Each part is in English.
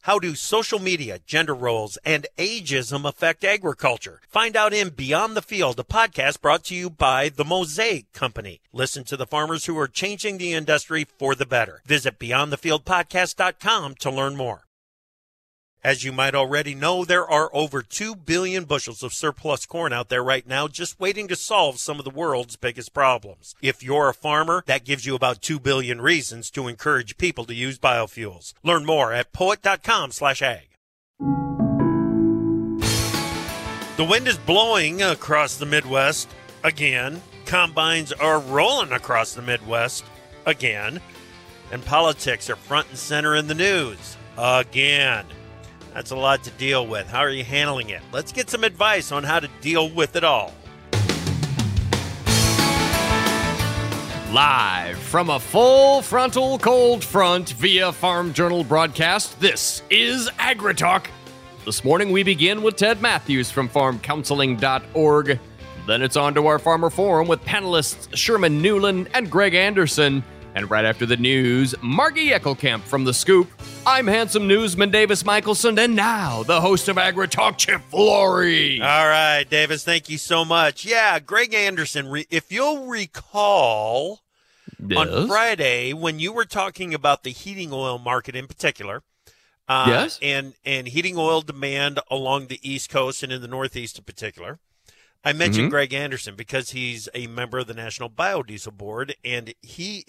How do social media, gender roles, and ageism affect agriculture? Find out in Beyond the Field, a podcast brought to you by the Mosaic Company. Listen to the farmers who are changing the industry for the better. Visit BeyondTheFieldPodcast.com to learn more. As you might already know, there are over 2 billion bushels of surplus corn out there right now just waiting to solve some of the world's biggest problems. If you're a farmer, that gives you about 2 billion reasons to encourage people to use biofuels. Learn more at poet.com/ag. The wind is blowing across the Midwest again. Combines are rolling across the Midwest again. And politics are front and center in the news again. That's a lot to deal with. How are you handling it? Let's get some advice on how to deal with it all. Live from a full frontal cold front via Farm Journal broadcast, this is AgriTalk. This morning we begin with Ted Matthews from farmcounseling.org. Then it's on to our Farmer Forum with panelists Sherman Newland and Greg Anderson. And right after the news, Margie Eckelkamp from The Scoop. I'm handsome newsman Davis Michelson, and now the host of AgriTalk, Chip Flory. All right, Davis, thank you so much. Yeah, Greg Anderson, if you'll recall, Yes. on Friday when you were talking about the heating oil market in particular, Yes. and heating oil demand along the East Coast and in the Northeast in particular, I mentioned Greg Anderson because he's a member of the National Biodiesel Board, and he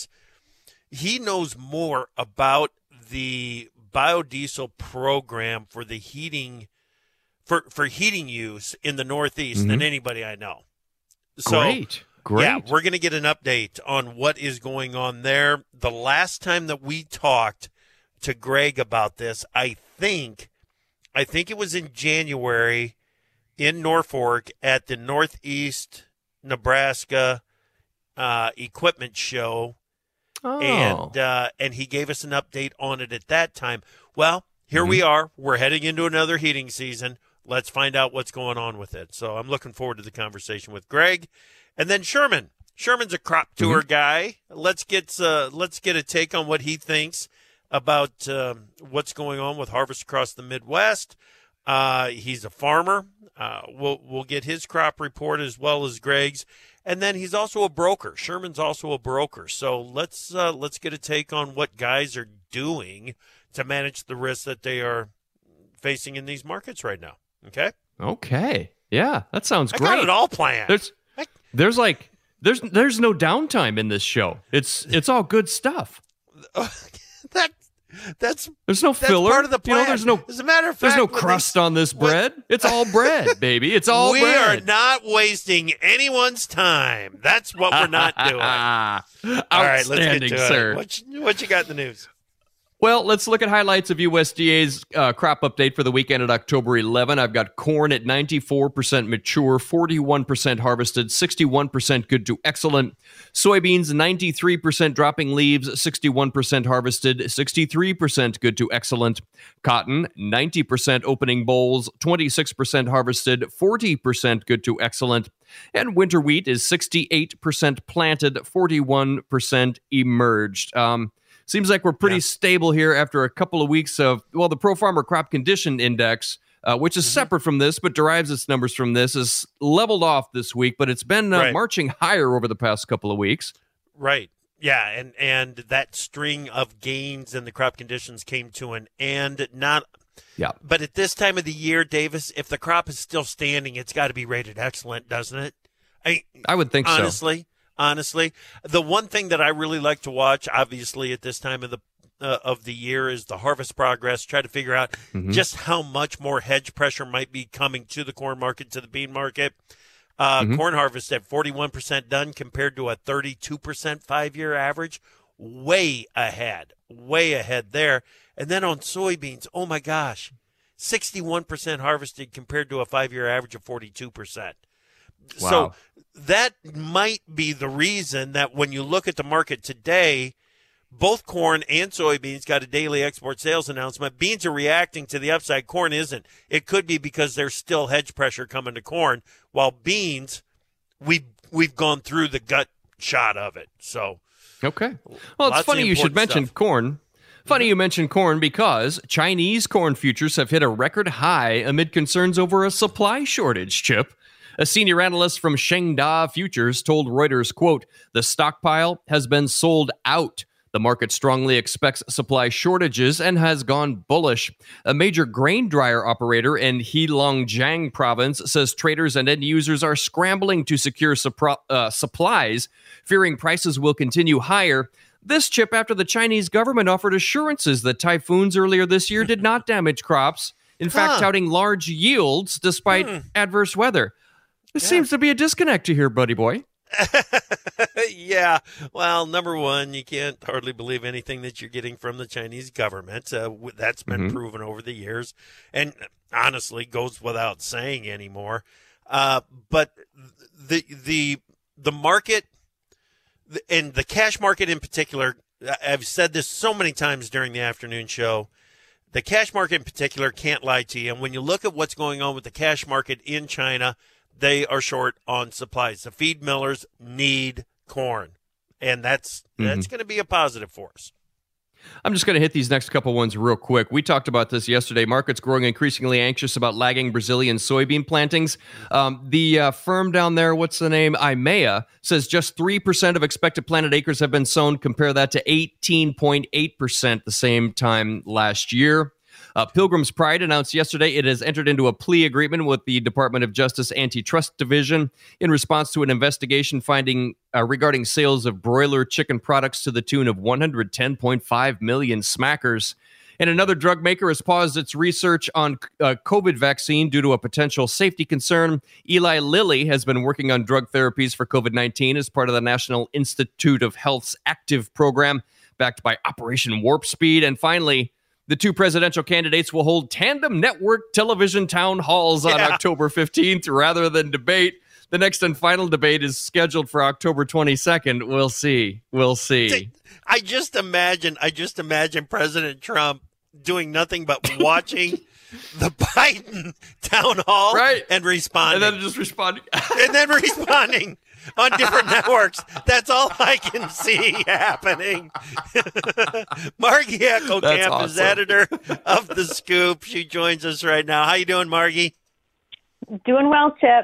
knows more about the biodiesel program for the heating for heating use in the Northeast than anybody I know. So, Great. yeah, we're going to get an update on what is going on there. The last time that we talked to Greg about this, I think it was in January in Norfolk at the Northeast Nebraska Equipment Show. Oh. And he gave us an update on it at that time. Well, here we are. We're heading into another heating season. Let's find out what's going on with it. So I'm looking forward to the conversation with Greg. And then Sherman. Sherman's a crop tour guy. Let's get a take on what he thinks about what's going on with harvest across the Midwest. He's a farmer. We'll get his crop report as well as Greg's. And then he's also a broker. Sherman's also a broker. So let's get a take on what guys are doing to manage the risks that they are facing in these markets right now. Okay? Okay. Yeah, that sounds great. I got it all planned. There's no downtime in this show. It's all good stuff. There's no filler. Part of the plan. There's no. As a matter of fact, there's no crust on this bread. It's all bread, baby. It's all we bread. are not wasting anyone's time. That's what we're not doing. All right, let's get to sir. it. What you got in the news? Well, let's look at highlights of USDA's crop update for the weekend at October 11. I've got corn at 94% mature, 41% harvested, 61% good to excellent. Soybeans, 93% dropping leaves, 61% harvested, 63% good to excellent. Cotton, 90% opening bolls, 26% harvested, 40% good to excellent. And winter wheat is 68% planted, 41% emerged. Seems like we're pretty stable here after a couple of weeks of, the Pro Farmer Crop Condition Index, which is separate from this, but derives its numbers from this, is leveled off this week, but it's been marching higher over the past couple of weeks. Right. Yeah, and that string of gains in the crop conditions came to an end. But at this time of the year, Davis, if the crop is still standing, it's got to be rated excellent, doesn't it? I would think so. Honestly, the one thing that I really like to watch, obviously, at this time of the year is the harvest progress. Try to figure out just how much more hedge pressure might be coming to the corn market, to the bean market. Corn harvest at 41% done compared to a 32% 5-year average. Way ahead there. And then on soybeans, oh my gosh, 61% harvested compared to a 5-year average of 42%. Wow. So that might be the reason that when you look at the market today, both corn and soybeans got a daily export sales announcement. Beans are reacting to the upside. Corn isn't. It could be because there's still hedge pressure coming to corn, while beans, we've gone through the gut shot of it. So okay. Well, it's funny you should mention corn. Funny you mentioned corn because Chinese corn futures have hit a record high amid concerns over a supply shortage, Chip. A senior analyst from Shengda Futures told Reuters, quote, "The stockpile has been sold out. The market strongly expects supply shortages and has gone bullish." A major grain dryer operator in Heilongjiang province says traders and end users are scrambling to secure supplies, fearing prices will continue higher. This, Chip, after the Chinese government offered assurances that typhoons earlier this year did not damage crops, in fact, touting large yields despite adverse weather. There seems to be a disconnect here, buddy boy. Yeah. Well, number one, you can't hardly believe anything that you're getting from the Chinese government. That's been proven over the years, and honestly goes without saying anymore. But the market, and the cash market in particular, I've said this so many times during the afternoon show, the cash market in particular can't lie to you. And when you look at what's going on with the cash market in China, they are short on supplies. The feed millers need corn, and that's going to be a positive for us. I'm just going to hit these next couple ones real quick. We talked about this yesterday. Markets growing increasingly anxious about lagging Brazilian soybean plantings. The firm down there, what's the name? IMEA, says just 3% of expected planted acres have been sown. Compare that to 18.8% the same time last year. Pilgrim's Pride announced yesterday it has entered into a plea agreement with the Department of Justice Antitrust Division in response to an investigation finding regarding sales of broiler chicken products to the tune of 110.5 million smackers. And another drug maker has paused its research on COVID vaccine due to a potential safety concern. Eli Lilly has been working on drug therapies for COVID-19 as part of the National Institute of Health's ACTIVE program, backed by Operation Warp Speed. And finally, the two presidential candidates will hold tandem network television town halls on October 15th rather than debate. The next and final debate is scheduled for October 22nd. We'll see. I just imagine President Trump doing nothing but watching the Biden town hall and responding. And then just responding. And then responding on different networks. That's all I can see happening. Margie Eckelkamp is editor of The Scoop. She joins us right now. How you doing, Margie? Doing well, Chip.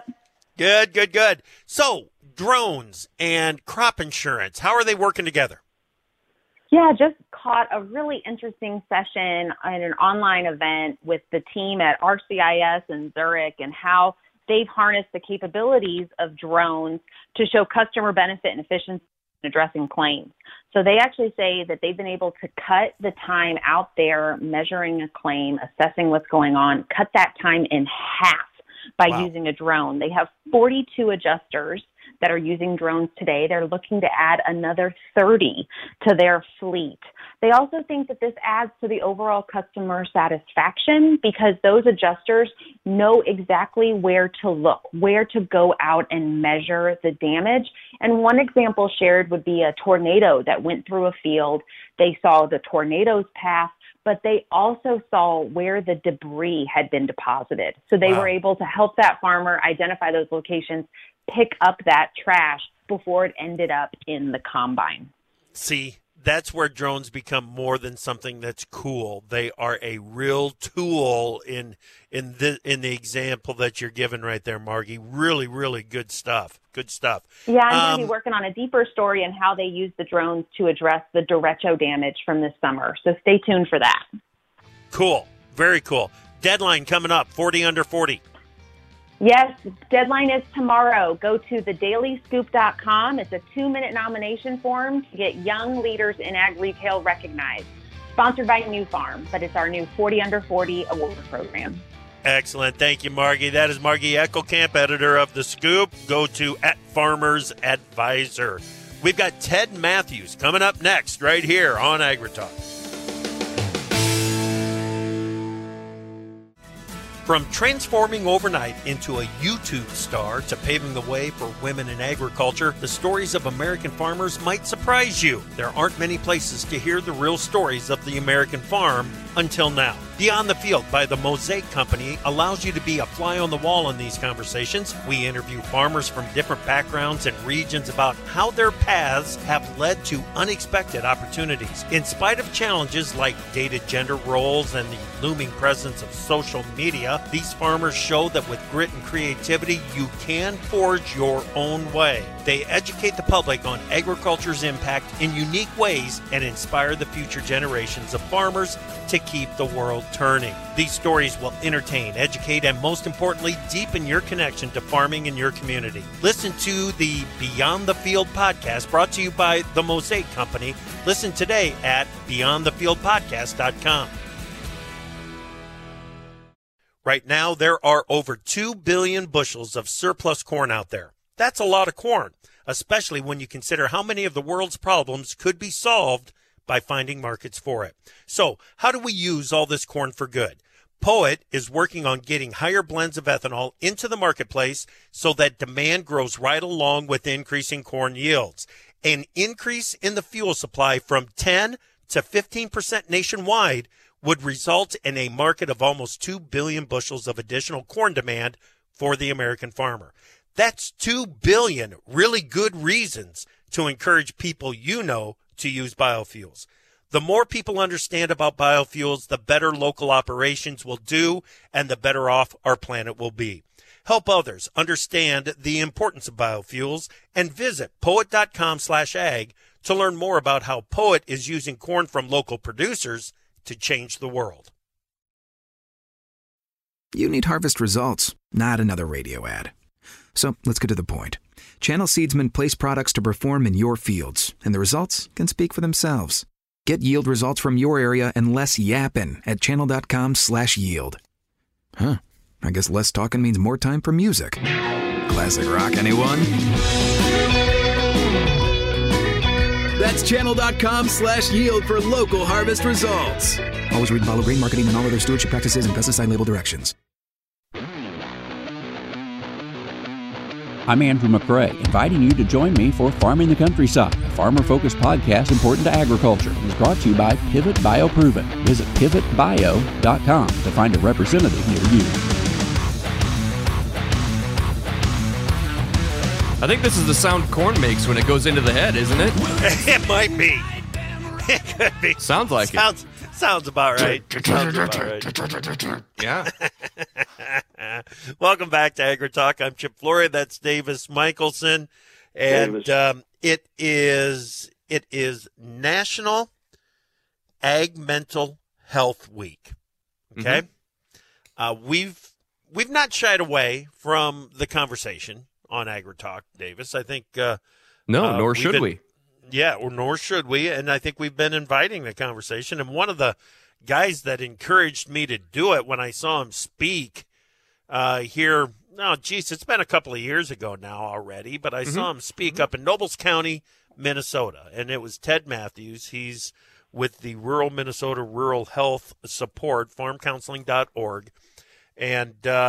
Good. So, drones and crop insurance, how are they working together? Yeah, just caught a really interesting session at an online event with the team at ArcGIS in Zurich and how they've harnessed the capabilities of drones to show customer benefit and efficiency in addressing claims. So they actually say that they've been able to cut the time out there measuring a claim, assessing what's going on, cut that time in half by using a drone. They have 42 adjusters that are using drones today. They're looking to add another 30 to their fleet. They also think that this adds to the overall customer satisfaction because those adjusters know exactly where to look, where to go out and measure the damage. And one example shared would be a tornado that went through a field. They saw the tornado's path, but they also saw where the debris had been deposited. So they were able to help that farmer identify those locations, pick up that trash before it ended up in the combine. See, that's where drones become more than something that's cool. They are a real tool in the example that you're giving right there, Margie. Really, really good stuff. Yeah, I'm going to be working on a deeper story on how they use the drones to address the derecho damage from this summer. So stay tuned for that. Cool. Very cool. Deadline coming up, 40 under 40. Yes, deadline is tomorrow. Go to thedailyscoop.com. It's a 2-minute nomination form to get young leaders in ag retail recognized. Sponsored by New Farm, but it's our new 40 under 40 award program. Excellent. Thank you, Margie. That is Margie Eckelkamp, editor of The Scoop. Go to @FarmersAdvisor. We've got Ted Matthews coming up next right here on AgriTalk. From transforming overnight into a YouTube star to paving the way for women in agriculture, the stories of American farmers might surprise you. There aren't many places to hear the real stories of the American farm until now. Beyond the Field by the Mosaic Company allows you to be a fly on the wall in these conversations. We interview farmers from different backgrounds and regions about how their paths have led to unexpected opportunities. In spite of challenges like dated gender roles and the looming presence of social media, these farmers show that with grit and creativity, you can forge your own way. They educate the public on agriculture's impact in unique ways and inspire the future generations of farmers to keep the world turning. These stories will entertain, educate, and most importantly, deepen your connection to farming in your community. Listen to the Beyond the Field podcast brought to you by the Mosaic Company. Listen today at beyondthefieldpodcast.com. Right now, there are over 2 billion bushels of surplus corn out there. That's a lot of corn, especially when you consider how many of the world's problems could be solved by finding markets for it. So, how do we use all this corn for good? POET is working on getting higher blends of ethanol into the marketplace so that demand grows right along with increasing corn yields. An increase in the fuel supply from 10 to 15% nationwide would result in a market of almost 2 billion bushels of additional corn demand for the American farmer. That's 2 billion really good reasons to encourage people you know to use biofuels. The more people understand about biofuels, the better local operations will do and the better off our planet will be. Help others understand the importance of biofuels and visit poet.com/ag to learn more about how POET is using corn from local producers to change the world. You need harvest results, not another radio ad. So let's get to the point. Channel Seedsman place products to perform in your fields, and the results can speak for themselves. Get yield results from your area and less yapping at channel.com/yield. Huh, I guess less talking means more time for music. Classic rock, anyone? That's channel.com/yield for local harvest results. Always read and follow grain marketing and all other stewardship practices and pesticide label directions. I'm Andrew McRae, inviting you to join me for Farming the Countryside, a farmer-focused podcast important to agriculture. It's brought to you by Pivot BioProven. Visit pivotbio.com to find a representative near you. I think this is the sound corn makes when it goes into the head, isn't it? It might be. It could be. Sounds like it. Sounds about right. Sounds about right. Yeah. Welcome back to AgriTalk. I'm Chip Flory. That's Davis Michelson. And it is National Ag Mental Health Week. Okay? Mm-hmm. We've not shied away from the conversation on AgriTalk, Davis. I think no, nor should we. Yeah, or nor should we. And I think we've been inviting the conversation. And one of the guys that encouraged me to do it when I saw him speak here, it's been a couple of years ago now already, but I saw him speak up in Nobles County, Minnesota. And it was Ted Matthews. He's with the Rural Minnesota Rural Health Support, farmcounseling.org. And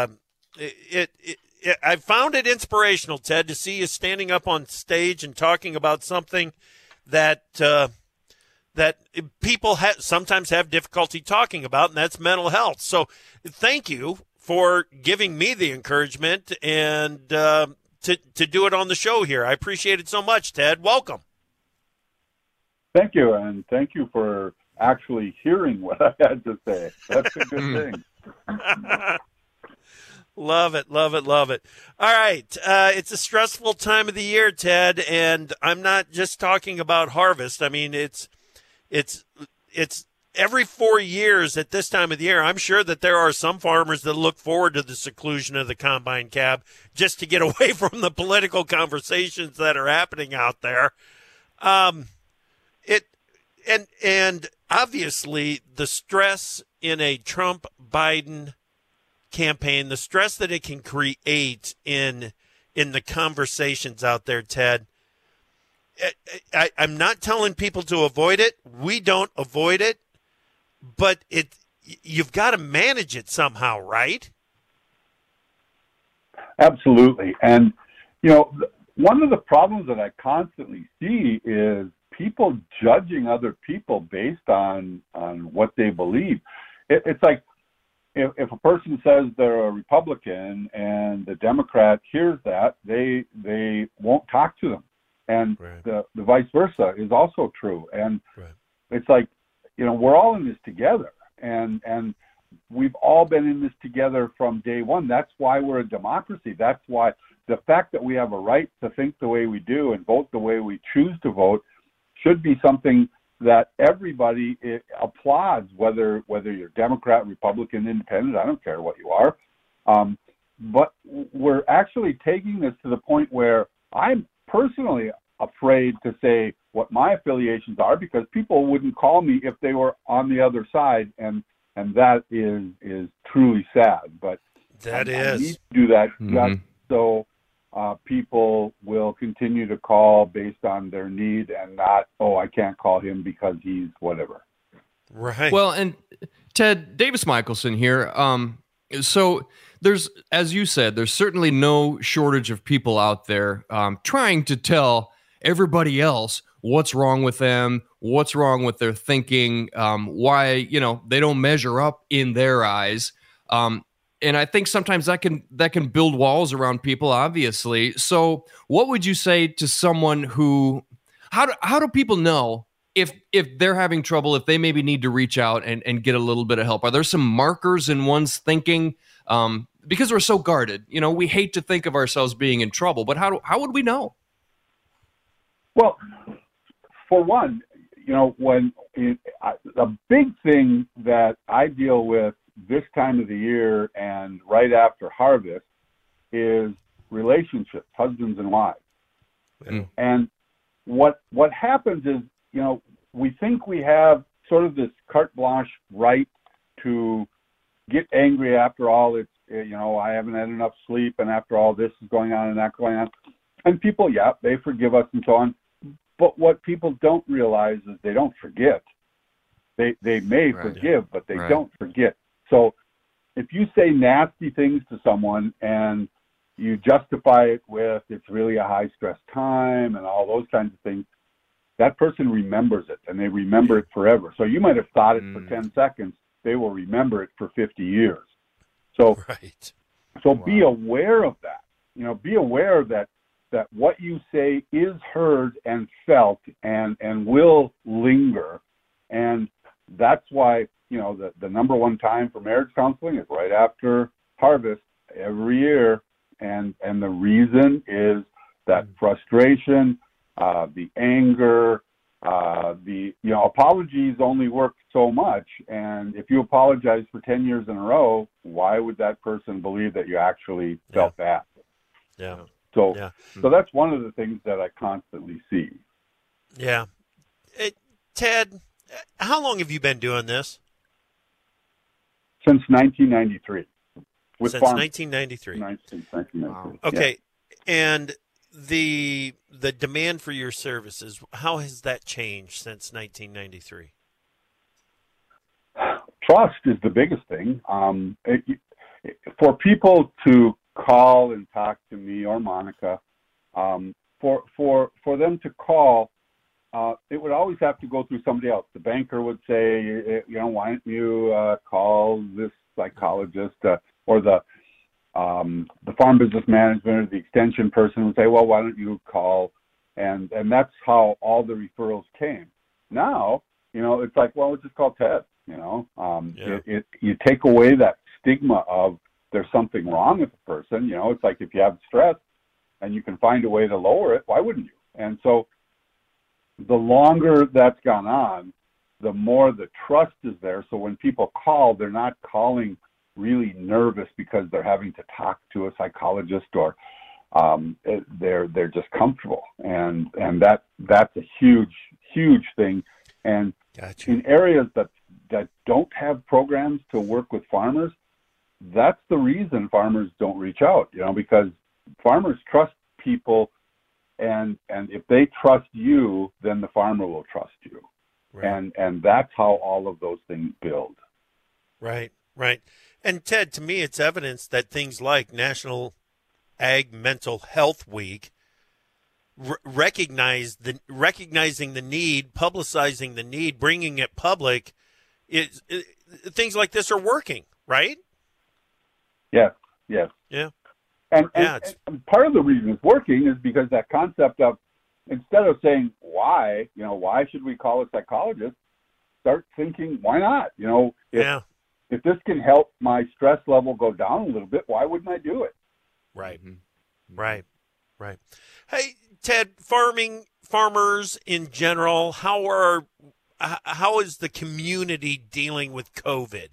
I found it inspirational, Ted, to see you standing up on stage and talking about something that people sometimes have difficulty talking about, and that's mental health. So thank you for giving me the encouragement and to do it on the show here. I appreciate it so much, Ted. Welcome. Thank you, and thank you for actually hearing what I had to say. That's a good thing. Love it, love it, love it. All right. It's a stressful time of the year, Ted, and I'm not just talking about harvest. I mean, it's every 4 years at this time of the year. I'm sure that there are some farmers that look forward to the seclusion of the combine cab just to get away from the political conversations that are happening out there. And obviously the stress in a Trump-Biden campaign, the stress that it can create in the conversations out there, Ted. I'm not telling people to avoid it. We don't avoid it, but you've got to manage it somehow, right? Absolutely. And, one of the problems that I constantly see is people judging other people based on what they believe. it's like if a person says they're a Republican and the Democrat hears that, they won't talk to them. And right. the vice versa is also true. And right. it's like, we're all in this together. And we've all been in this together from day one. That's why we're a democracy. That's why the fact that we have a right to think the way we do and vote the way we choose to vote should be something that everybody applauds, whether you're Democrat, Republican, Independent, I don't care what you are. But we're actually taking this to the point where I'm personally afraid to say what my affiliations are, because people wouldn't call me if they were on the other side, and that is truly sad. But I need to do that just so people will continue to call based on their need and not, I can't call him because he's whatever. Right. Well, and Ted, Davis Michelson here. So there's, as you said, there's certainly no shortage of people out there trying to tell everybody else what's wrong with them, what's wrong with their thinking, why, they don't measure up in their eyes. And I think sometimes that can build walls around people, obviously. So what would you say to someone who, how do people know if they're having trouble, if they maybe need to reach out and get a little bit of help? Are there some markers in one's thinking? Because we're so guarded, we hate to think of ourselves being in trouble, but how would we know? Well, for one, a big thing that I deal with this time of the year and right after harvest is relationships, husbands and wives. Mm. And what happens is, we think we have sort of this carte blanche right to get angry after all it's, I haven't had enough sleep, and after all this is going on and that going on. And people, they forgive us and so on. But what people don't realize is they don't forget. They may forgive, but they don't forget. So if you say nasty things to someone and you justify it with it's really a high-stress time and all those kinds of things, that person remembers it, and they remember it forever. So you might have thought it for 10 seconds. They will remember it for 50 years. So, be aware of that. Be aware that what you say is heard and felt and will linger. And that's why, the number one time for marriage counseling is right after harvest every year. And the reason is that frustration, the anger, apologies only work so much. And if you apologize for 10 years in a row, why would that person believe that you actually felt bad? Yeah. So that's one of the things that I constantly see. Yeah. Ted, how long have you been doing this? Since 1993. Since 1993. 1993. Wow. Okay. And the demand for your services, how has that changed since 1993? Trust is the biggest thing. For people to call and talk to me or Monica, for them to call, it would always have to go through somebody else. The banker would say, why don't you call this psychologist, or the farm business management or the extension person would say, well, why don't you call? And that's how all the referrals came. Now, it's like, well, let's just call Ted. You take away that stigma of there's something wrong with the person. It's like if you have stress and you can find a way to lower it, why wouldn't you? And so the longer that's gone on, the more the trust is there. So when people call, they're not calling really nervous because they're having to talk to a psychologist, or they're just comfortable. And that's a huge thing. And in areas that don't have programs to work with farmers, that's the reason farmers don't reach out, because farmers trust people, and if they trust you, then the farmer will trust you. Right. And that's how all of those things build. Right. And Ted, to me, it's evidence that things like National Ag Mental Health Week, recognizing the need, publicizing the need, bringing it public, things like this are working, right? Yes. Yeah. And part of the reason it's working is because that concept of, instead of saying why should we call a psychologist, start thinking, why not? If this can help my stress level go down a little bit, why wouldn't I do it? Right. Right. Hey, Ted, farmers in general, how is the community dealing with COVID?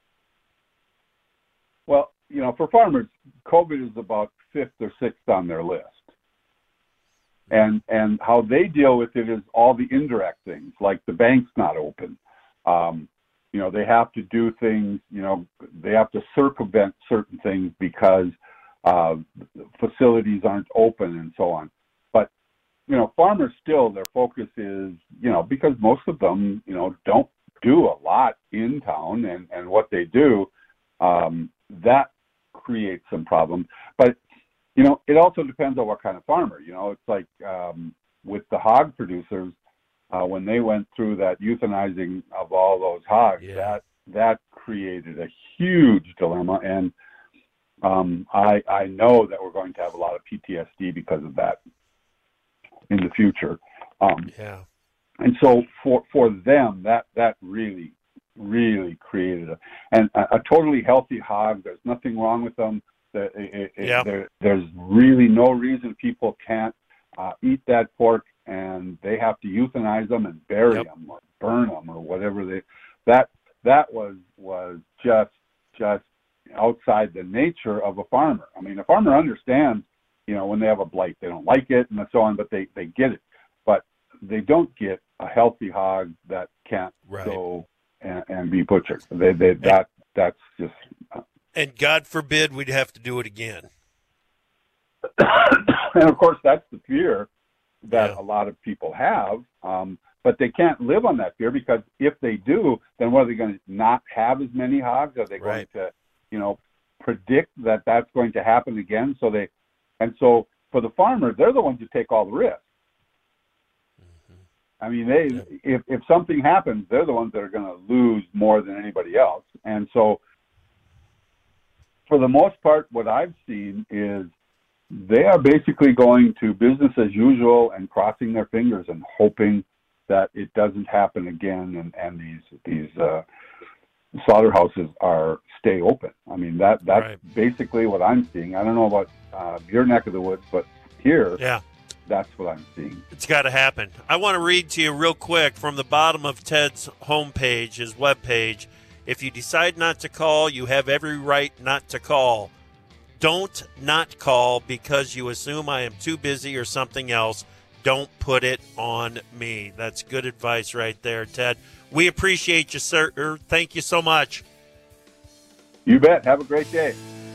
Well, for farmers, COVID is about 5th or 6th on their list. And how they deal with it is all the indirect things, like the bank's not open. They have to do things, they have to circumvent certain things because facilities aren't open and so on. But, farmers still, their focus is, because most of them, don't do a lot in town, and what they do, that creates some problems. But, it also depends on what kind of farmer. It's like with the hog producers, when they went through that euthanizing of all those hogs, that created a huge dilemma. And I know that we're going to have a lot of PTSD because of that in the future. And so for them, that really, really created a totally healthy hog. There's nothing wrong with them. There's really no reason people can't eat that pork, and they have to euthanize them and bury them or burn them or whatever that was just outside the nature of a farmer. I mean, a farmer understands, when they have a blight, they don't like it and so on, but they get it. But they don't get a healthy hog that can't go and be butchered. That's just. And God forbid we'd have to do it again. And of course, that's the fear that a lot of people have. But they can't live on that fear, because if they do, then what are they going to not have as many hogs? Are they going to, predict that that's going to happen again? So for the farmers, they're the ones who take all the risk. I mean, if something happens, they're the ones that are going to lose more than anybody else. And so, for the most part, what I've seen is they are basically going to business as usual and crossing their fingers and hoping that it doesn't happen again, and these slaughterhouses stay open. I mean, that's basically what I'm seeing. I don't know about your neck of the woods, but here, that's what I'm seeing. It's got to happen. I want to read to you real quick from the bottom of Ted's homepage, his webpage. If you decide not to call, you have every right not to call. Don't not call because you assume I am too busy or something else. Don't put it on me. That's good advice right there, Ted. We appreciate you, sir. Thank you so much. You bet. Have a great day.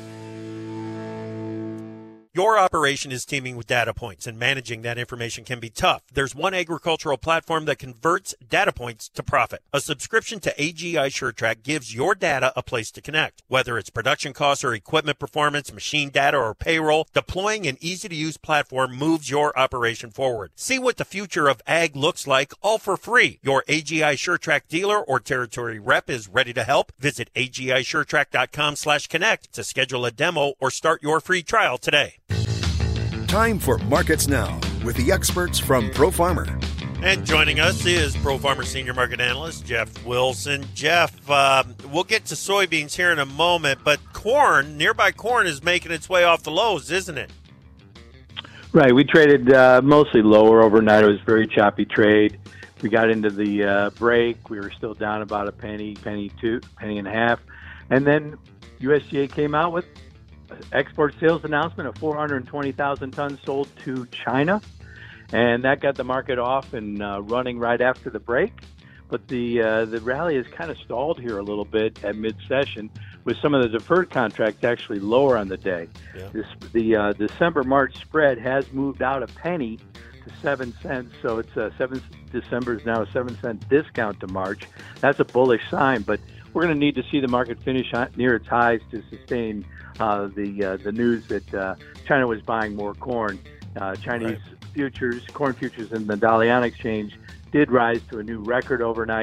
Your operation is teeming with data points, and managing that information can be tough. There's one agricultural platform that converts data points to profit. A subscription to AGI SureTrack gives your data a place to connect. Whether it's production costs or equipment performance, machine data, or payroll, deploying an easy-to-use platform moves your operation forward. See what the future of ag looks like, all for free. Your AGI SureTrack dealer or territory rep is ready to help. Visit AGISureTrack.com/connect to schedule a demo or start your free trial today. Time for Markets Now with the experts from Pro Farmer. And joining us is Pro Farmer Senior Market Analyst Jeff Wilson. Jeff, we'll get to soybeans here in a moment, but nearby corn is making its way off the lows, isn't it? Right. We traded mostly lower overnight. It was a very choppy trade. We got into the break. We were still down about a penny and a half. And then USDA came out with export sales announcement of 420,000 tons sold to China, and that got the market off and running right after the break. But the rally has kind of stalled here a little bit at mid-session, with some of the deferred contracts actually lower on the day. The December-March spread has moved out a penny to 7 cents, so it's December is now a 7-cent discount to March. That's a bullish sign, but we're going to need to see the market finish near its highs to sustain the news that China was buying more corn. Chinese corn futures in the Dalian exchange did rise to a new record overnight,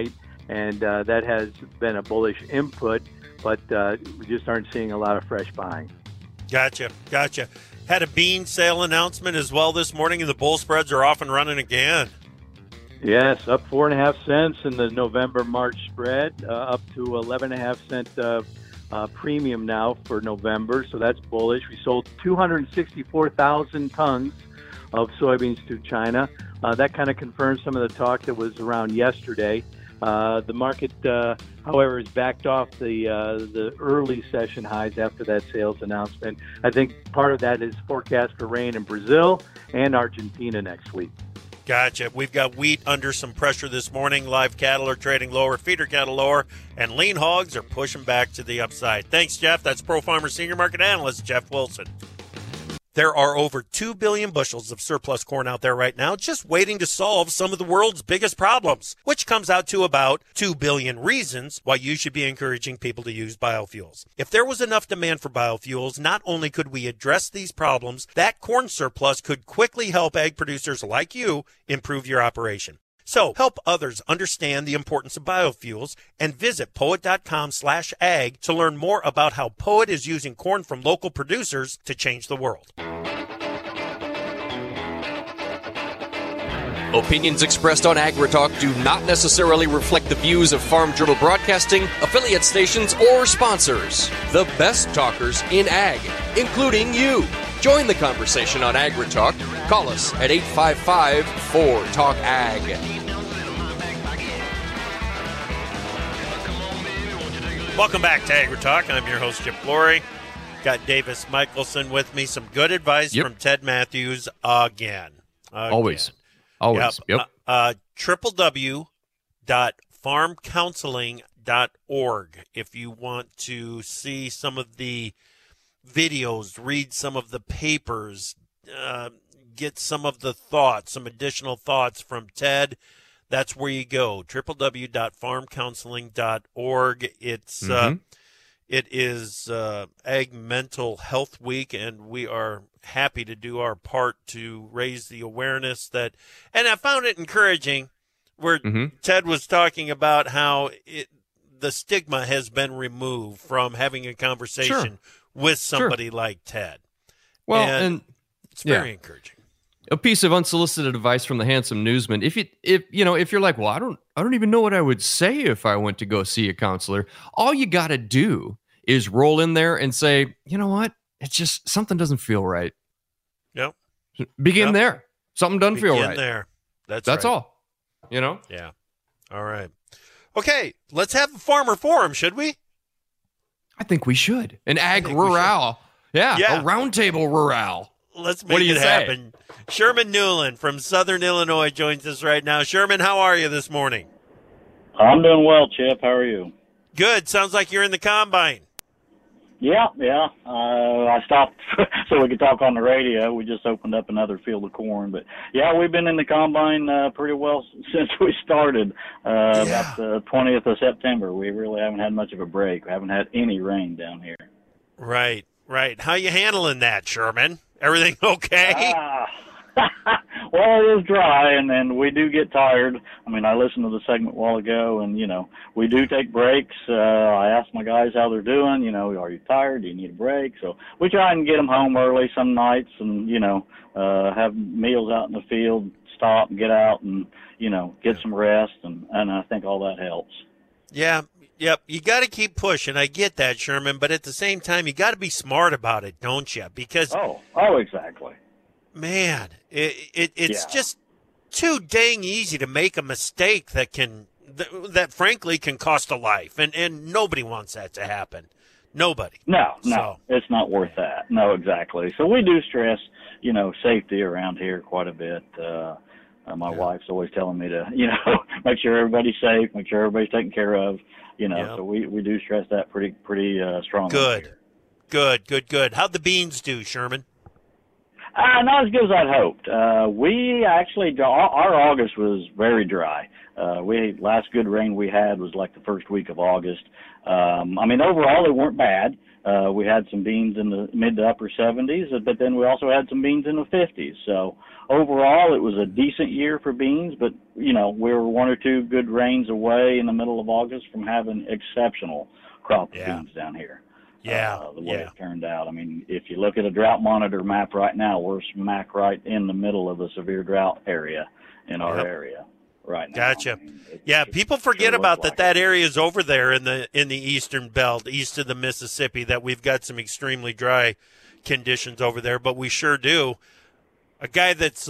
and that has been a bullish input, but we just aren't seeing a lot of fresh buying. Gotcha. Had a bean sale announcement as well this morning, and the bull spreads are off and running again. Yes, up 4.5 cents in the November-March spread, up to 11.5 cent premium now for November, so that's bullish. We sold 264,000 tons of soybeans to China. That kind of confirms some of the talk that was around yesterday. The market, however, has backed off the early session highs after that sales announcement. I think part of that is forecast for rain in Brazil and Argentina next week. Gotcha. We've got wheat under some pressure this morning. Live cattle are trading lower, feeder cattle lower, and lean hogs are pushing back to the upside. Thanks, Jeff. That's Pro Farmer Senior Market Analyst Jeff Wilson. There are over 2 billion bushels of surplus corn out there right now just waiting to solve some of the world's biggest problems, which comes out to about 2 billion reasons why you should be encouraging people to use biofuels. If there was enough demand for biofuels, not only could we address these problems, that corn surplus could quickly help ag producers like you improve your operation. So help others understand the importance of biofuels and visit poet.com/ag to learn more about how Poet is using corn from local producers to change the world. Opinions expressed on AgriTalk do not necessarily reflect the views of Farm Journal Broadcasting, affiliate stations, or sponsors. The best talkers in ag, including you. Join the conversation on AgriTalk. Call us at 855-4TALK-AG. Welcome back to AgriTalk. I'm your host, Chip Flory. Got Davis Michelson with me. Some good advice from Ted Matthews again. Always. Yep. www.farmcounseling.org if you want to see some of the videos, read some of the papers, get some of the thoughts, some additional thoughts from Ted. That's where you go, www.farmcounseling.org. It is Ag Mental Health Week, and we are happy to do our part to raise the awareness that, and I found it encouraging where Ted was talking about how the stigma has been removed from having a conversation with somebody like Ted. Well, and it's very encouraging. A piece of unsolicited advice from the Handsome Newsman. If you're like, well, I don't even know what I would say if I went to go see a counselor. All you got to do is roll in there and say, you know what? It's just something doesn't feel right. Yep. Begin there. Something doesn't feel right. There. That's right. All. Yeah. All right. Okay. Let's have a farmer forum, should we? I think we should. An ag rural. Yeah. A roundtable rural. Let's make it happen. Sherman Newland from Southern Illinois joins us right now. Sherman, how are you this morning? I'm doing well, Chip. How are you? Good. Sounds like you're in the combine. Yeah. I stopped so we could talk on the radio. We just opened up another field of corn. But, yeah, we've been in the combine pretty well since we started about the 20th of September. We really haven't had much of a break. We haven't had any rain down here. Right. How you handling that, Sherman? Everything okay? Well, it is dry, and then we do get tired. I mean, I listened to the segment a while ago, and, we do take breaks. I ask my guys how they're doing. Are you tired? Do you need a break? So we try and get them home early some nights and, have meals out in the field, stop and get out and, get some rest, and I think all that helps. Yeah. Yep, you got to keep pushing. I get that, Sherman, but at the same time, you got to be smart about it, don't you? Because exactly. Man, it's just too dang easy to make a mistake that frankly can cost a life, and nobody wants that to happen. Nobody. No, it's not worth that. No, exactly. So we do stress, safety around here quite a bit. My wife's always telling me to, make sure everybody's safe, make sure everybody's taken care of. So we do stress that pretty strongly. Good. How'd the beans do, Sherman? Not as good as I'd hoped. We actually, our August was very dry. Last good rain we had was like the first week of August. Overall they weren't bad. We had some beans in the mid to upper 70s, but then we also had some beans in the 50s. So overall, it was a decent year for beans, but, we were 1 or 2 good rains away in the middle of August from having exceptional crop of beans down here. The way it turned out. I mean, if you look at a drought monitor map right now, we're smack right in the middle of a severe drought area in our area right now. Gotcha. People forget about that area is over there in the eastern belt, east of the Mississippi, that we've got some extremely dry conditions over there, but we sure do. A guy that's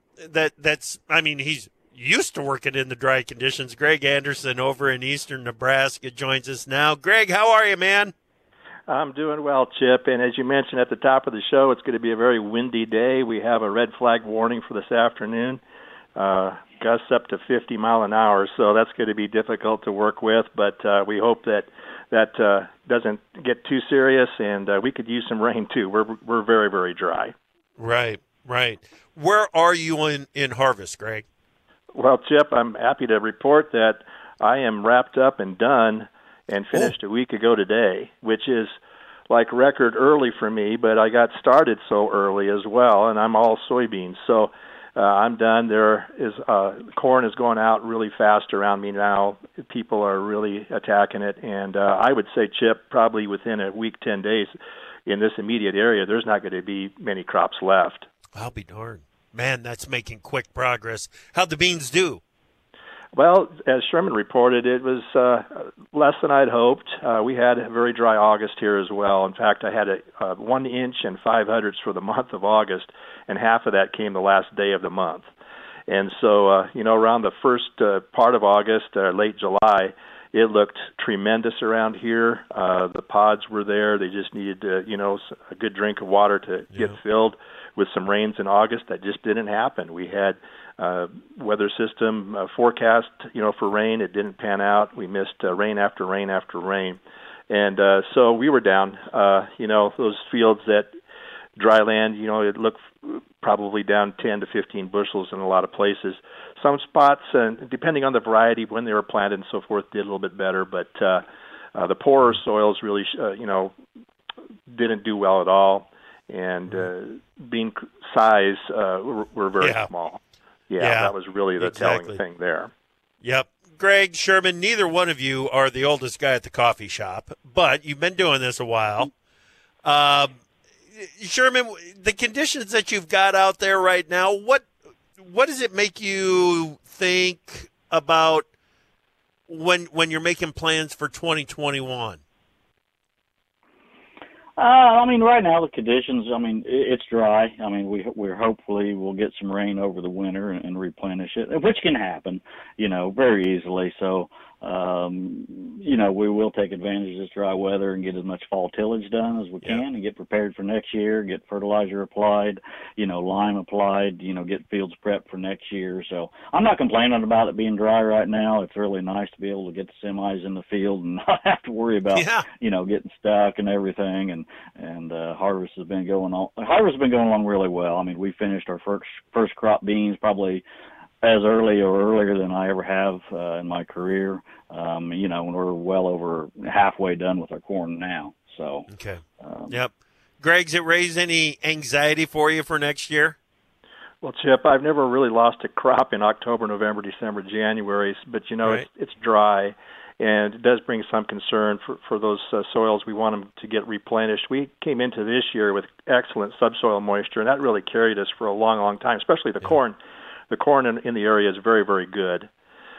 he's used to working in the dry conditions. Greg Anderson over in eastern Nebraska joins us now. Greg, how are you, man? I'm doing well, Chip. And as you mentioned at the top of the show, it's going to be a very windy day. We have a red flag warning for this afternoon, gusts up to 50 mile an hour. So that's going to be difficult to work with. But we hope that doesn't get too serious, and we could use some rain too. We're very, very dry. Right. Where are you in harvest, Greg? Well, Chip, I'm happy to report that I am wrapped up and done and finished a week ago today, which is like record early for me, but I got started so early as well, and I'm all soybeans. So I'm done. There is corn is going out really fast around me now. People are really attacking it, and I would say, Chip, probably within a week, 10 days in this immediate area, there's not going to be many crops left. I'll be darned. Man, that's making quick progress. How'd the beans do? Well, as Sherman reported, it was less than I'd hoped. We had a very dry August here as well. In fact, I had a 1 inch and 5/100 for the month of August, and half of that came the last day of the month. And so, around the first part of August, late July, it looked tremendous around here. The pods were there. They just needed, a good drink of water to get filled. With some rains in August, that just didn't happen. We had weather system forecast, for rain. It didn't pan out. We missed rain after rain after rain. And so we were down, those fields that dry land, it looked probably down 10 to 15 bushels in a lot of places. Some spots, depending on the variety, when they were planted and so forth, did a little bit better. But the poorer soils really, didn't do well at all. And bean size were very small. That was really the telling thing there. Yep. Greg, Sherman, neither one of you are the oldest guy at the coffee shop, but you've been doing this a while. Sherman, the conditions that you've got out there right now, what does it make you think about when you're making plans for 2021? Right now the conditions, it's dry. We're hopefully we'll get some rain over the winter and replenish it, which can happen, very easily. So, we will take advantage of this dry weather and get as much fall tillage done as we can and get prepared for next year, get fertilizer applied, lime applied, get fields prepped for next year. So I'm not complaining about it being dry right now. It's really nice to be able to get the semis in the field and not have to worry about, getting stuck and everything. And harvest has been going along really well. We finished our first crop beans probably as early or earlier than I ever have in my career. And we're well over halfway done with our corn now. So okay. Greg, does it raise any anxiety for you for next year? Well, Chip, I've never really lost a crop in October, November, December, January, but it's dry. And it does bring some concern for those soils. We want them to get replenished. We came into this year with excellent subsoil moisture, and that really carried us for a long, long time, especially the corn. The corn in the area is very, very good.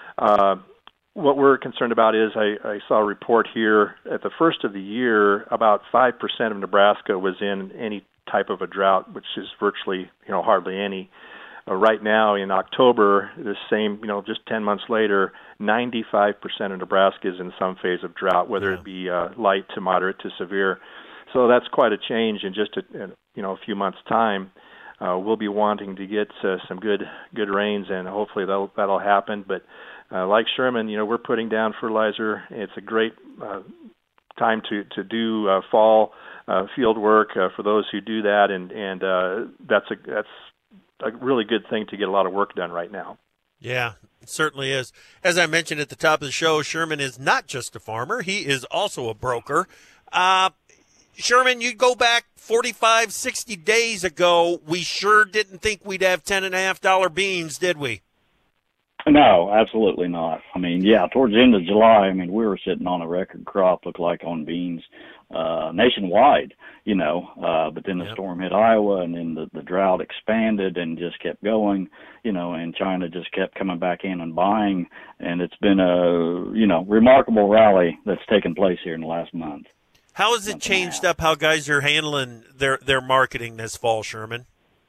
What we're concerned about is I saw a report here at the first of the year, about 5% of Nebraska was in any type of a drought, which is virtually, hardly any. Right now in October, the same, just 10 months later, 95% of Nebraska is in some phase of drought, whether it be light to moderate to severe. So that's quite a change in just a few months' time. We'll be wanting to get some good rains, and hopefully that'll happen. But like Sherman, we're putting down fertilizer. It's a great time to do fall field work for those who do that, and that's a really good thing to get a lot of work done right now. Yeah, it certainly is. As I mentioned at the top of the show, Sherman is not just a farmer. He is also a broker. Sherman, you go back 45, 60 days ago, we sure didn't think we'd have $10.50 beans, did we? No, absolutely not. I mean, yeah, towards the end of July, I mean, we were sitting on a record crop, looked like on beans nationwide, but then the storm hit Iowa, and then the drought expanded and just kept going, and China just kept coming back in and buying, and it's been a, remarkable rally that's taken place here in the last month. How has it changed up how guys are handling their marketing this fall, Sherman?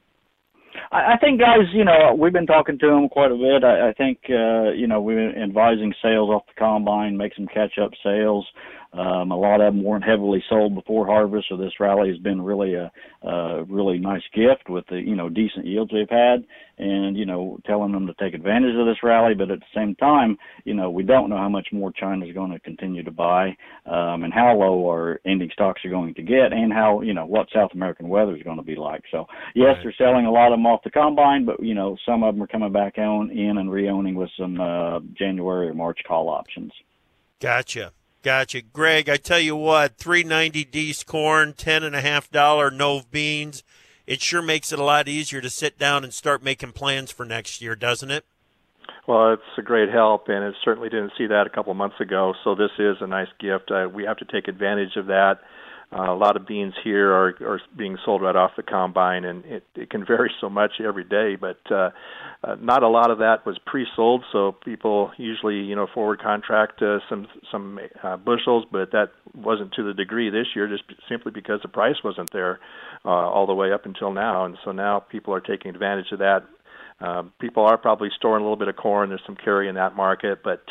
I think guys, we've been talking to them quite a bit. I think, we've been advising sales off the combine, make some catch-up sales. A lot of them weren't heavily sold before harvest, so this rally has been really a really nice gift with the, decent yields they've had, and, telling them to take advantage of this rally. But at the same time, we don't know how much more China's going to continue to buy, and how low our ending stocks are going to get, and how, what South American weather is going to be like. So, yes, They're selling a lot of them off the combine, but, some of them are coming back in and re-owning with some January or March call options. Gotcha. Greg, I tell you what, $3.90 Dees corn, $10.50 Nove beans. It sure makes it a lot easier to sit down and start making plans for next year, doesn't it? Well, it's a great help, and it certainly didn't see that a couple months ago, so this is a nice gift. We have to take advantage of that. A lot of beans here are being sold right off the combine, and it can vary so much every day, but not a lot of that was pre-sold, so people usually, forward contract some bushels, but that wasn't to the degree this year, just simply because the price wasn't there all the way up until now, and so now people are taking advantage of that. People are probably storing a little bit of corn. There's some carry in that market, but,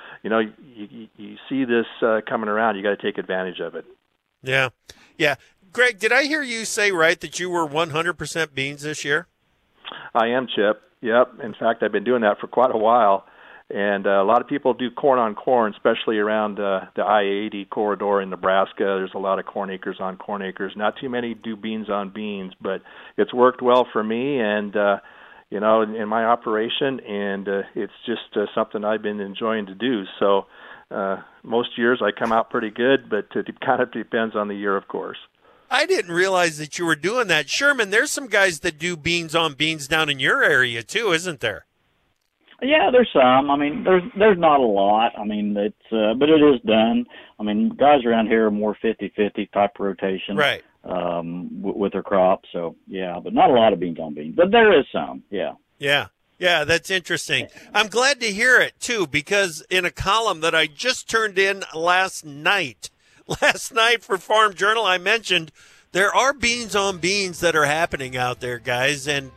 you see this coming around. You got to take advantage of it. Yeah. Greg, did I hear you say right that you were 100% beans this year? I am, Chip. Yep. In fact, I've been doing that for quite a while. And a lot of people do corn on corn, especially around the I-80 corridor in Nebraska. There's a lot of corn acres on corn acres. Not too many do beans on beans, but it's worked well for me and, in my operation, and it's just something I've been enjoying to do. So most years I come out pretty good, but it kind of depends on the year, of course. I didn't realize that you were doing that. Sherman, there's some guys that do beans on beans down in your area too, isn't there? Yeah, there's some. I mean, there's not a lot. I mean, but it is done. I mean, guys around here are more 50-50 type rotation, right? With their crops. So yeah, but not a lot of beans on beans, but there is some. Yeah. Yeah, that's interesting. I'm glad to hear it, too, because in a column that I just turned in last night for Farm Journal, I mentioned there are beans on beans that are happening out there, guys, and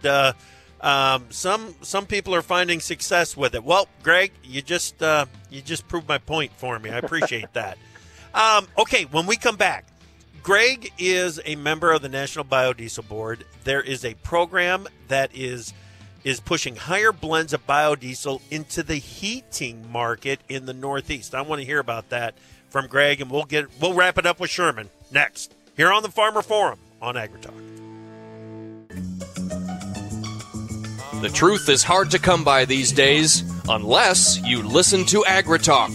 some people are finding success with it. Well, Greg, you just proved my point for me. I appreciate that. Okay, when we come back, Greg is a member of the National Biodiesel Board. There is a program that is pushing higher blends of biodiesel into the heating market in the Northeast. I want to hear about that from Greg, and we'll wrap it up with Sherman next here on the Farmer Forum on AgriTalk. The truth is hard to come by these days unless you listen to AgriTalk.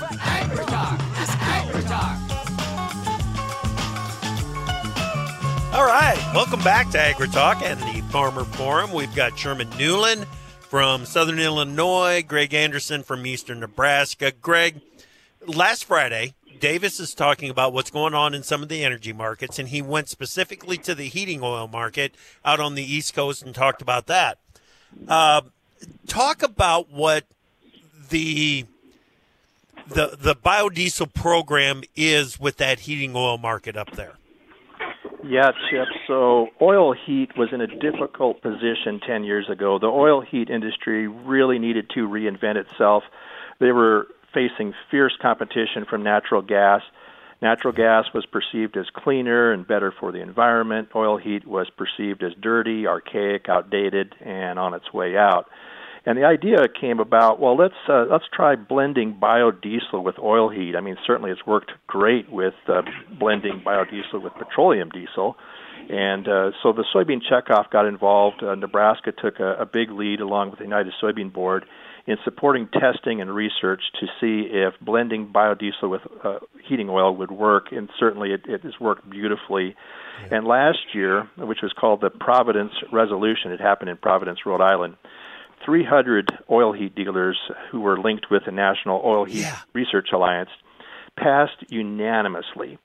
All right, welcome back to AgriTalk and the Farmer Forum. We've got Sherman Newland from Southern Illinois, Greg Anderson from Eastern Nebraska. Greg, last Friday, Davis is talking about what's going on in some of the energy markets, and he went specifically to the heating oil market out on the East Coast and talked about that. Talk about what the biodiesel program is with that heating oil market up there. Yeah, Chip. So oil heat was in a difficult position 10 years ago. The oil heat industry really needed to reinvent itself. They were facing fierce competition from natural gas. Natural gas was perceived as cleaner and better for the environment. Oil heat was perceived as dirty, archaic, outdated, and on its way out. And the idea came about, well, let's try blending biodiesel with oil heat. I mean, certainly it's worked great with blending biodiesel with petroleum diesel. And so the soybean checkoff got involved. Nebraska took a big lead along with the United Soybean Board in supporting testing and research to see if blending biodiesel with heating oil would work, and certainly it has worked beautifully. Yeah. And last year, which was called the Providence Resolution, it happened in Providence, Rhode Island, 300 oil heat dealers who were linked with the National Oil Heat Research Alliance passed unanimously,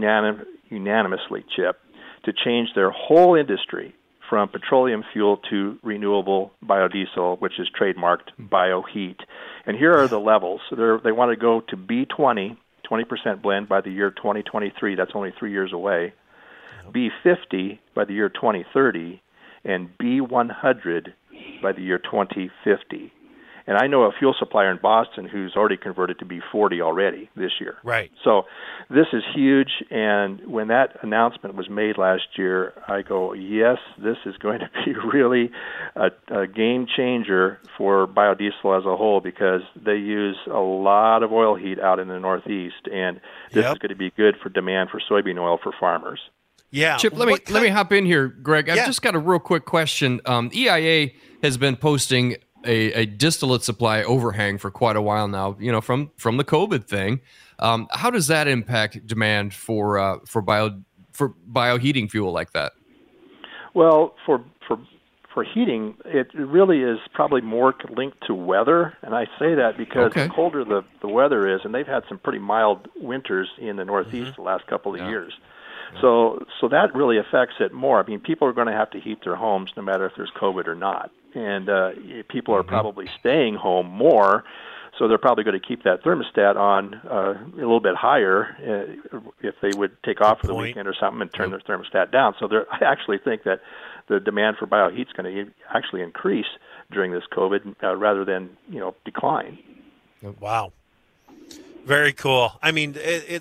Chip, to change their whole industry from petroleum fuel to renewable biodiesel, which is trademarked BioHeat. And here are the levels. They want to go to B20, 20% blend by the year 2023. That's only 3 years away. B50 by the year 2030, and B100 by the year 2050. And I know a fuel supplier in Boston who's already converted to B40 already this year. Right. So this is huge, and when that announcement was made last year, I go, yes, this is going to be really a game changer for biodiesel as a whole, because they use a lot of oil heat out in the Northeast, and this is going to be good for demand for soybean oil for farmers. Yeah. Chip, let me hop in here, Greg. I've just got a real quick question. EIA has been posting a distillate supply overhang for quite a while now, from the COVID thing. How does that impact demand for bioheating fuel like that? Well, for heating, it really is probably more linked to weather, and I say that because the colder the weather is, and they've had some pretty mild winters in the Northeast the last couple of years. So that really affects it more. I mean, people are going to have to heat their homes no matter if there's COVID or not. And people are probably staying home more, so they're probably going to keep that thermostat on a little bit higher if they would take off for the weekend or something and turn their thermostat down. So I actually think that the demand for bioheat is going to actually increase during this COVID rather than decline. Wow. Very cool. I mean,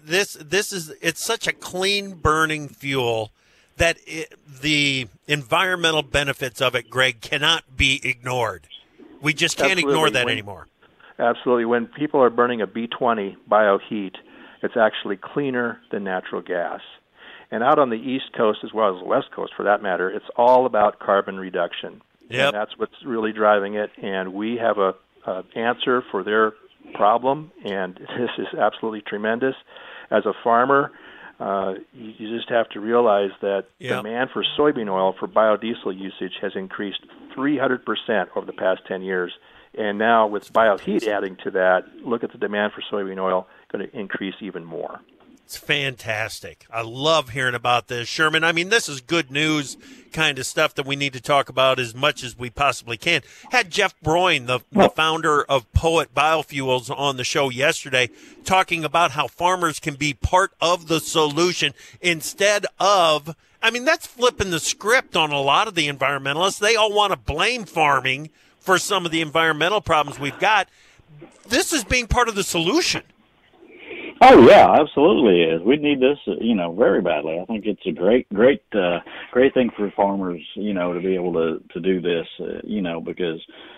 it's such a clean burning fuel that the environmental benefits of it, Greg, cannot be ignored. We just can't ignore that anymore. Absolutely. When people are burning a B20 bioheat, it's actually cleaner than natural gas. And out on the East Coast as well as the West Coast, for that matter, it's all about carbon reduction. Yep. And that's what's really driving it. And we have a answer for their problem, and this is absolutely tremendous. As a farmer, you just have to realize that demand for soybean oil for biodiesel usage has increased 300% over the past 10 years. And now with bioheat adding to that, look at the demand for soybean oil going to increase even more. It's fantastic. I love hearing about this, Sherman. I mean, this is good news kind of stuff that we need to talk about as much as we possibly can. Had Jeff Broin, the founder of Poet Biofuels, on the show yesterday talking about how farmers can be part of the solution instead of, I mean, that's flipping the script on a lot of the environmentalists. They all want to blame farming for some of the environmental problems we've got. This is being part of the solution. Oh yeah, absolutely is. We need this, very badly. I think it's a great thing for farmers, to be able to do this, because,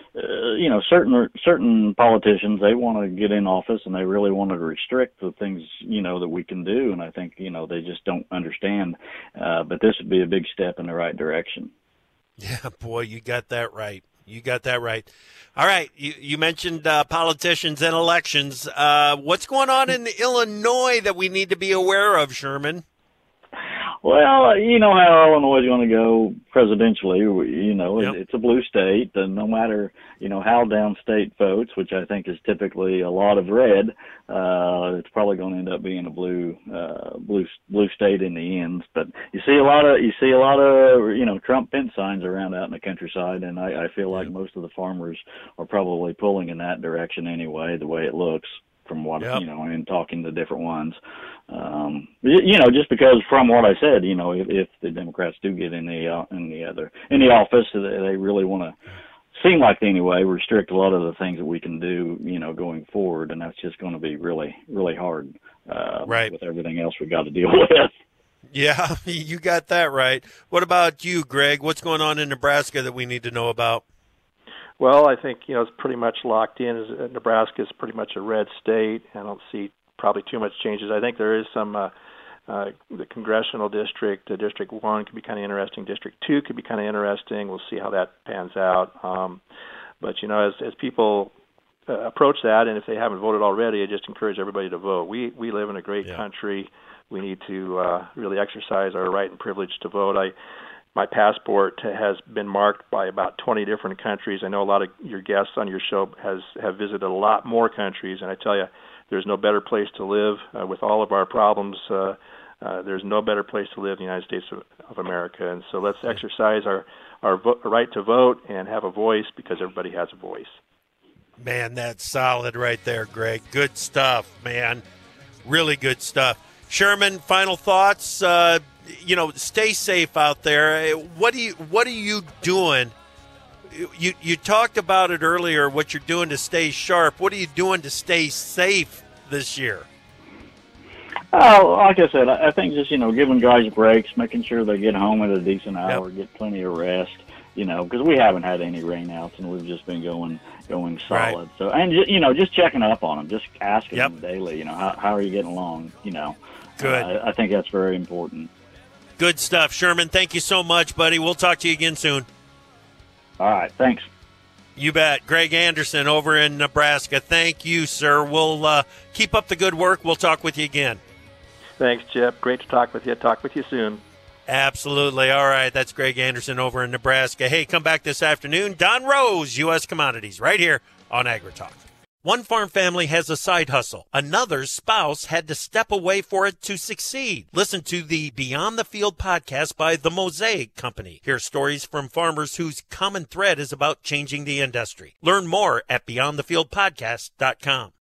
certain politicians, they want to get in office and they really want to restrict the things, that we can do. And I think, they just don't understand. But this would be a big step in the right direction. Yeah, boy, you got that right. You got that right. All right, you mentioned politicians and elections. What's going on in Illinois that we need to be aware of, Sherman? Well, you know how Illinois is going to go presidentially. It's a blue state, and no matter, how downstate votes, which I think is typically a lot of red, it's probably going to end up being a blue state in the end. But you see a lot of Trump Pence signs around out in the countryside, and I feel like most of the farmers are probably pulling in that direction anyway, the way it looks from what in talking to different ones. Just because from what I said, if the Democrats do get in the office, they really want to seem like anyway restrict a lot of the things that we can do, going forward, and that's just going to be really, really hard, with everything else we've got to deal with. Yeah, you got that right. What about you, Greg? What's going on in Nebraska that we need to know about? Well, I think, it's pretty much locked in. Nebraska is pretty much a red state. I don't see probably too much changes. I think there is some, the congressional district, District 1 could be kind of interesting. District 2 could be kind of interesting. We'll see how that pans out. But, as people approach that. And if they haven't voted already, I just encourage everybody to vote. We live in a great country. We need to really exercise our right and privilege to vote. My passport has been marked by about 20 different countries. I know a lot of your guests on your show have visited a lot more countries, and I tell you, there's no better place to live with all of our problems. There's no better place to live in the United States of America. And so let's exercise our right to vote and have a voice, because everybody has a voice. Man, that's solid right there, Greg. Good stuff, man. Really good stuff. Sherman, final thoughts? Stay safe out there. What are you doing? You talked about it earlier, what you're doing to stay sharp. What are you doing to stay safe this year? Like I said, I think just, giving guys breaks, making sure they get home at a decent hour, get plenty of rest, because we haven't had any rainouts and we've just been going solid. Right. So, and, just checking up on them, just asking them daily, how are you getting along, Good. I think that's very important. Good stuff, Sherman. Thank you so much, buddy. We'll talk to you again soon. All right. Thanks. You bet. Greg Anderson over in Nebraska. Thank you, sir. We'll keep up the good work. We'll talk with you again. Thanks, Chip. Great to talk with you. Talk with you soon. Absolutely. All right. That's Greg Anderson over in Nebraska. Hey, come back this afternoon. Don Rose, U.S. Commodities, right here on AgriTalk. One farm family has a side hustle. Another's spouse had to step away for it to succeed. Listen to the Beyond the Field podcast by The Mosaic Company. Hear stories from farmers whose common thread is about changing the industry. Learn more at beyondthefieldpodcast.com.